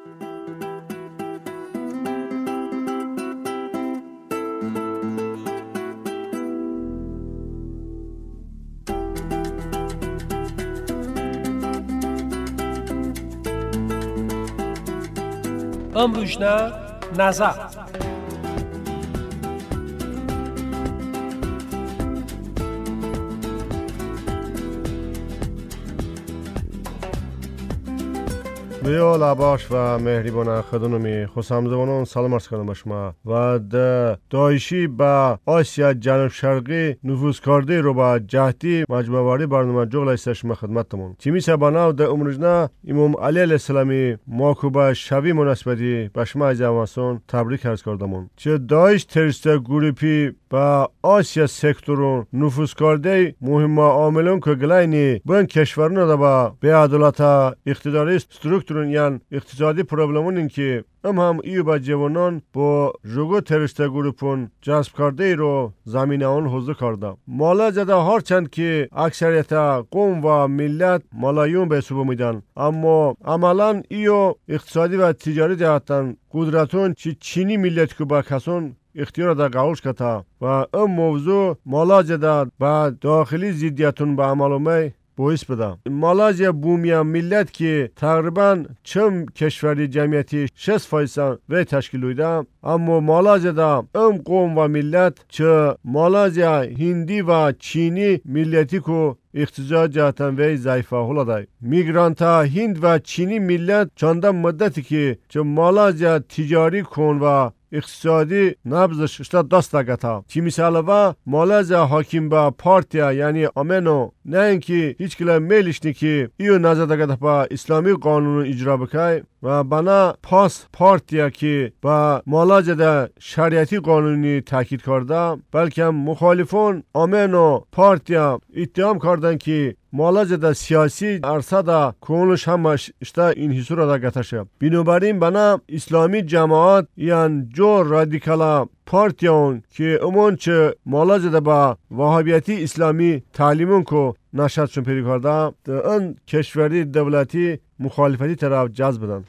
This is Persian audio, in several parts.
امروزنا نظر بیا لباش و مهربان خدمت خوشامدونان سلام عرض کنم به شما و دایشی با آسیا جنوب شرقی نفوذ کرده رو با جهتی مجموعه برنامه جغل است شما خدمتتون تیمی سباناو در امروزنا امام علی علیه السلامی ماکوبه شبی مناسبتی به شما عزیزان تبریک عرض کردم چه دایش تروریست گروپی با آسیا سکتورون نفوذ کرده مهم عاملون که گلاینی بین کشورنا با بی‌عدالت اقتداری سترکتورون یعنی اقتصادی پروبلمون که هم ایو با جوانان با جوگو تروریست گروپون جذب کرده رو زمینه آن حضور کرده مالا زده هرچند که اکثریت قوم و ملت مالایون به حساب میدن اما عملا ایو اقتصادی و تجاری جهتن قدرتون چینی ملت که با کسون اختیار در قولش کتا و این موضوع مالاجه با داخلی زیدیتون به عملومه باعث بده مالازیا بومیا ملت که تقریبا چم کشوری جمعیتی 6% و تشکیل میده اما مالازیا دا قوم و ملت چه مالازیا هندی و چینی ملتی کو اقتصاد جهتن و ضعیفه هلاده میگرانت هند و چینی ملت چندان مدتی که چه مالازیا تجاری کن و اقتصادی نبضش اشتا دست دگتا چی مثال و مالازیا حاکم با پارتیا یعنی امنو نه اینکه هیچ کلا میلش نی ایو نظر دگتا با اسلامی قانون اجرا بکای و بنا پاس پارتیا که با مالازیا دا شریعتی قانونی تاکید کرده بلکه مخالفون امنو پارتیا اتهام کردن که مالازیا دا سیاسی عرصه دا کونش همش اشتا این حسور دا گتشه بنابراین بنا اسلامی جماعت یعنی جو رادیکالا پارتیون که امون چه مالازیا دا با وهابیتی اسلامی تعلیمون کو نشدشون پیری کرده دا ان کشوری دولتی مخالفتی طرف جذب بدن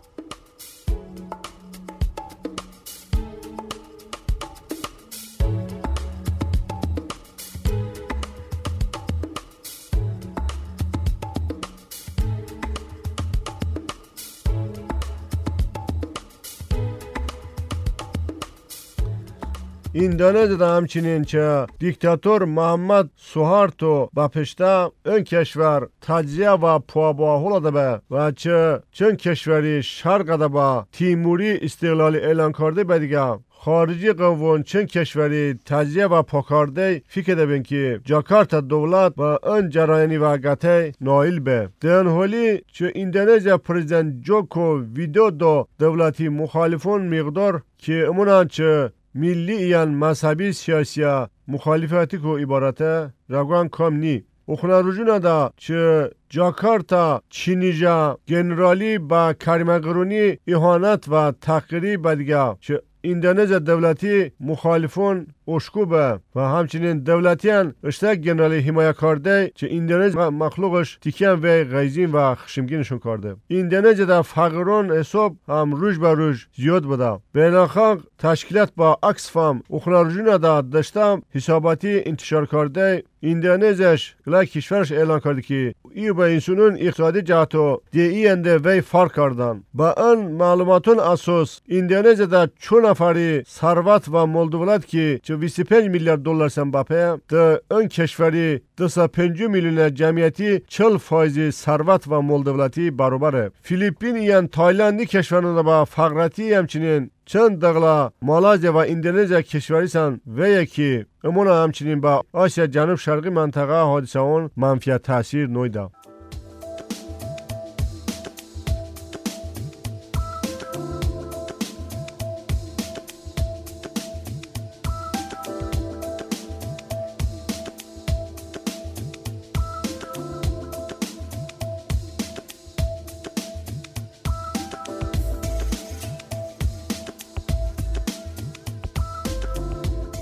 اندونزیا همچنین چه دیکتاتور محمد سوهارتو با پشتا این کشور تجزیه و پاباهول داده و چون کشوری شرق ده با تیموری استقلالی اعلان کرده به دیگه خارجی قوون چند کشوری تجزیه و پاکارده فکر دبین که جاکارتا دولت با این جرایانی و گته نایل به در حالی چه اندونزیا پرزیدنت جوکو ویدودو دولتی مخالفون مقدار که امونان چه ملی یعنی مذهبی سیاسی مخالفتی که عبارته رگوان کم نی اخنا رجوع نده چه جاکارتا چینیجا گنرالی با کریمگرونی اهانت و تحقیری بدگه چه اندونزیا دولتی مخالفون اشکوبه و همچنین دولتیان اشتاق گنرالی حمایه کرده چه اندونزیا مخلوقش تیکیان و غیزین و خشمگینشون کرده اندونزیا در فقرون حساب هم روز به روز زیاد بوده بیناخان تشکیلات با عکس فهم اخنارجون داشتم حساباتی انتشار کرده اندونزیاش گلای کشورش اعلان کرده که ایو به اینسونون اقتصادی جهتو دیئی انده وی فرق کردن با این معلوماتون اساس اندونزیا در چون نفری ثروت و مولدولت که 25 میلیارد دلار سن باپه در این کشوری 250 میلیون جمعیتی 40% ثروت و مولدولتی برابره فیلیپین یعنی تایلندی کشوران با فقرتی همچنین چند دغلا مالازیا و اندونزیا کشوری سن و یکی امونا همچنین با آسیا جنوب شرقی منطقه حادثه اون منفی تاثیر نویده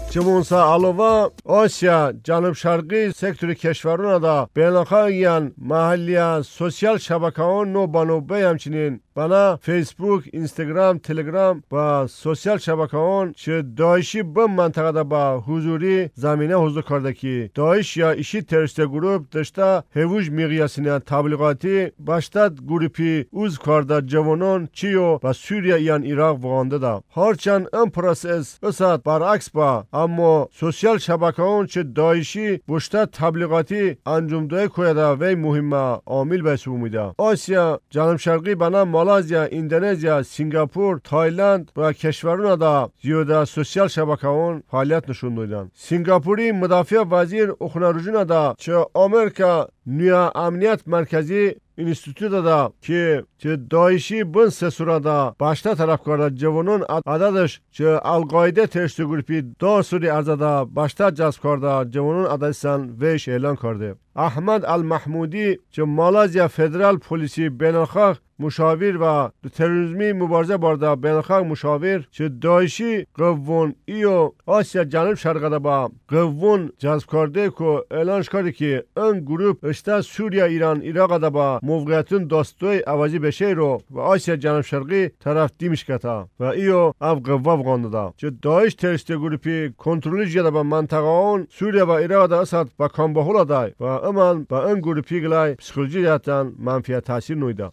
چمونسا علاوه آسیا جنوب شرقی سکتور کشورون دا بین‌المللی محلی سوسیال شبکه‌ها نو بانوبه همچنین بنا فیسبوک، اینستاگرام، تلگرام و سوسیال شبکه‌ها چه داعشی به منطقه دا با حضوری زمینه حضور کرده کی داعش یا ایشی تروریست گروپ داشته هوج میقیاسینه تبلیغاتی باشد گروپی اوز کرده جوانان چیو و سوریه ایان عراق وانده دا هرچند این پروسس بسات برعکس با اما سوسیال شبکه‌ها چه داعشی باشد تبلیغاتی انجام دهی کویده و مهمه عامل به حساب میده. آسیا جنوب شرقی بنا مالزیا، اندونزیا، سنگاپور، تایلند و کشورون دا زیاده سوسیال شبکه‌ها فعالیت نشون دادن. سنگاپوری مدافع وزیر اخناروجون دا چه آمریکا نیا امنیت مرکزی اینستیتوت دا که داعشی بن سه صورت دا باشته طرف کرده جوانان عددش چه القاعده تروریست گروپی دار سوری ارزه دا باشته جذب کرده جوانان عددشان ویش اعلان کرده. احمد المحمودی چه مالزیا فدرال پلیسی بین‌المللی مشاور و تروریسمی مبارزه برده بین‌المللی مشاور چه داعشی قوون ایو آسیا جنوب شرق با قوون جذب کرده که اعلان کرده که این گروپ اشته سوریه ایران عراق دا با موقعیتون داستوی عوضی بشه رو و آسیا جنوب شرقی طرف دیمش کتا و ایو اف قوه افغانده دا چه داعش تروریست گروپی کنترلی جده با منطقه اون سوریه و عراق دا اسد با کامبهولا دای و امان با این گروپی گلای پسیکولوژی جهتن منفی تاثیر نویده.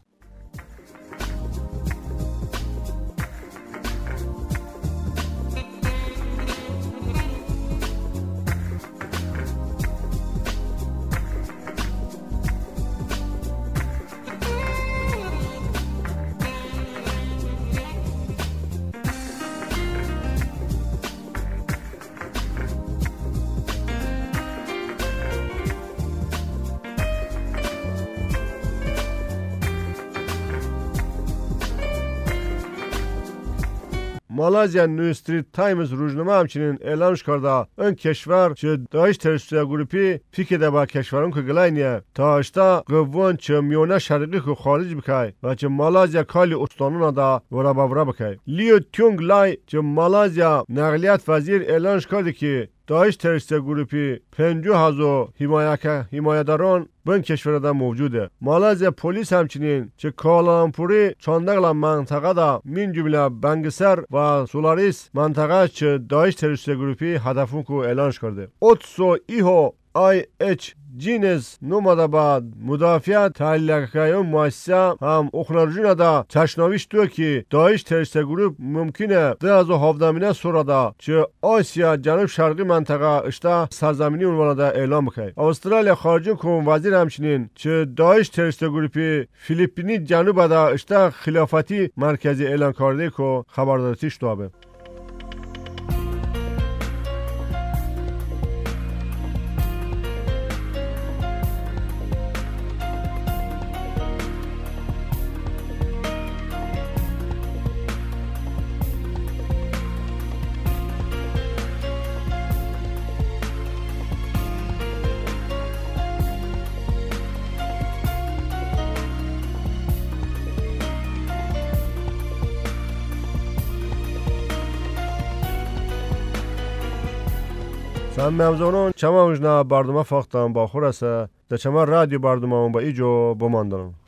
مالزیا نیو استریت تایمز روزنامه همچنین اعلانش کرده این کشور چه داعش تروریست گروپی فکر با کشورون که گلاینیه تا اشتا قوان چه میونه شرقی که خارج بکای و چه مالزیا کالی استانون دا ورا بابرا بکای. لیو تیونگ لای چه مالزیا نقلیت وزیر اعلانش کرده که داعش تروریست گروپی 50,000 حمایتداران بین کشور دا موجوده. مالزیا پلیس همچنین چه کالالامپوری چاندقلا منطقه دا من جمله بنگسر و سولاریس منطقه چه داعش تروریست گروپی هدفون که اعلانش کرده. اوتسو ایهو آی اچ جینز نومده بعد مدافع تحلیلگران مؤسسه هم اخناروجون دا تشناویش تو که داعش تروریست گروپ ممکنه 2017 سورده چه آسیا جنوب شرقی منطقه اشته سرزمینی اونوانه دا اعلام بکنه. استرالیا خارجه کمون وزیر همچنین چه داعش تروریست گروپی فیلیپینی جنوب دا اشته خلافتی مرکزی اعلان کرده که خبردارتیش توابه. سم ممزونون چما وجنا بردما فاختم با خورسه ده چما رادیو بردما با ایجو بماندن.